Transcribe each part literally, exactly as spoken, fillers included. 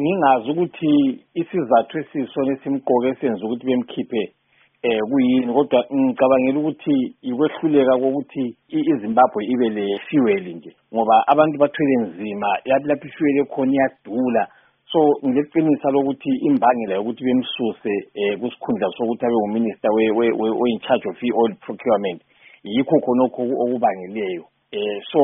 ngingazi ukuthi isizathu esisona esimqoka esenza ukuthi bemkhiphe eh kuyini kodwa ngicabangela ukuthi ikwehluleka kokuthi iZimbabwe ibe le fuel nje ngoba abantu bathwele nzima lapho ifuel ekhona iyadula so ngileqinisa lokuthi imbangela yokuthi bemsuse kusikhundla sokuthi abe uminister we we in charge of oil procurement yikho khonokho okubangeleyo eh so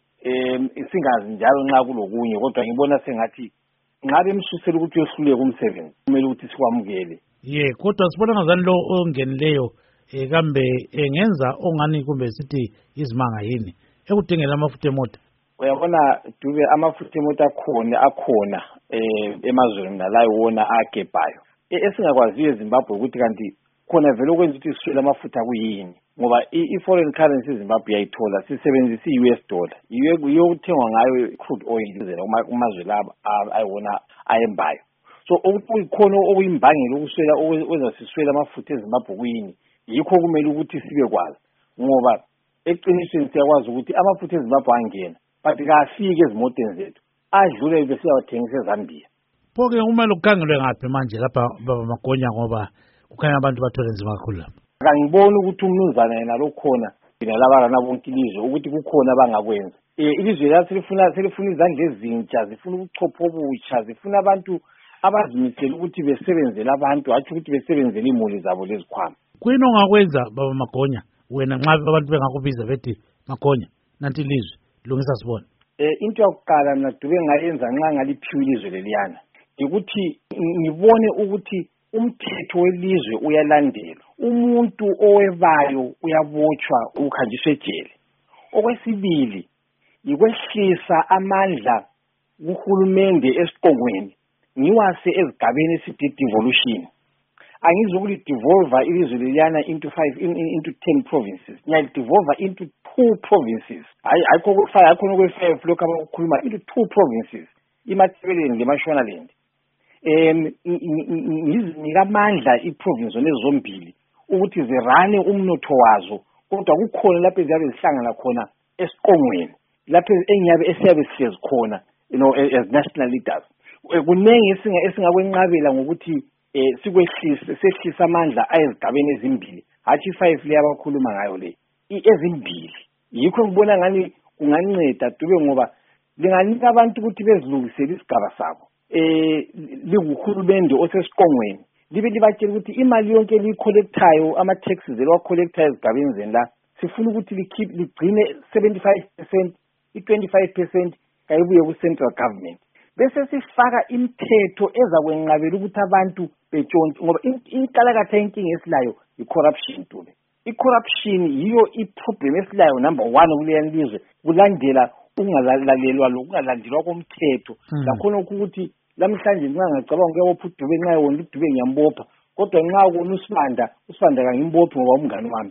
em singazi njalo nxa kulokunye kodwa ngibona sengathi ngabe emsusela ukuthi uyehluleka umsebenzi kumele ukuthi sikwamukele ye kodwa sibona ngazani lo ongenileyo eh kambe engenza ongani kumbe sithi izimanga yini ekudingela amafutha emoto uyabona Dube amafutha emoto akhona akhona eh emazweni nalayo wona agebhayo esingakwaziyo eZimbabwe ukuthi kanti khona vele okwenza ukuthi siswele amafutha kuyini ngoba i-foreign currency eZimbabwe yayithola sisebenzisa i-U S dollar iyo uthengwa ngayo crude oil kumazwe laba ayiwona ayembayo so okuyikhona okuyimbangela ukuswela okwenza siswele amafutha eZimbabwe kuyini yikho kumele ukuthi sibe kwazi ngoba eqinisweni siyakwazi ukuthi amafutha eZimbabwe angena but kafike ezimoteni zethu adlule bese yawathengisa eZambia pho ke kumele ukukhangelwe ngaphi manje lapha baba Magonya ngoba kukhanya abantu bathole nzima kakhulu lapha Kangibona ukuthi umnuzana yena lokhona mina labarana bonke ilizwe ukuthi kukhona abangakwenza eh ilizwe lathi lifuna selifuna izandla ezintsha zifuna ubuchopho obutsha zifuna abantu abazimisela ukuthi besebenzele abantu athi ukuthi besebenzele imuli zabo lezikhwama kuyini ongakwenza baba Magonya wena nxa abantu bengakubiza bethi Magonya nanti ilizwe lungisa sibona eh into yokuqala mina Dube ngayenza nxa ngaliphiwa ilizwe leliyana ukuthi ngibone ukuthi umthetho welizwe uyalandelwa umuntu owebayo uyabotshwa ukhanjiswe ejele okwesibili ikwehlisa amandla kuhulumende esiqongweni ngiwase ezigabeni esithi devolution angizokuthi devolve ilizwe leliyana into five in, in, into ten provinces ngiya devolve into two provinces hayi ayikho kufaya khona kwe-five lokho abakukhuluma into two provinces iMatabeleland leMashonaland em ngizinika amandla iprovince lezombili ukuthi zirane umnotho wazo kodwa kukhona lapho eziyabe zihlangana khona esiqongweni lapho engiyabe esiyabe sihlezi khona you know as national leaders kunenge esinga esingakwenqabela ngokuthi sikwehlisa sehlisa amandla ayezigabeni ezimbili hathi five le abakhuluma ngayo le ezimbili yikho ngibona ngani kunganceda Dube ngoba linganika abantu ukuthi bezilungisele isigaba sabo eh liguhulumende osesiqongweni libe libatshela ukuthi imali yonke licollectayo ama taxes elwa collectayo ezigabeni zenla sifuna ukuthi likhip ligcine seventy-five percent i-twenty-five percent kayibuye ku central government bese sifaka imithetho ezakwenqabela ukuthi abantu betshontshe ngoba inkalakatha inkinga esilayo i-corruption Dube i-corruption yiyo i-problem esilayo number one kulelizwe kulandela ungalalelwa lokungalandelwa komthetho lakhona ukuthi lamhlanje nxa ngicabanga ukuyabopha uDube nxa yona uDube ngiyambopha kodwa nxa kona uSibanda uSibanda kangimbophi ngoba umngane wami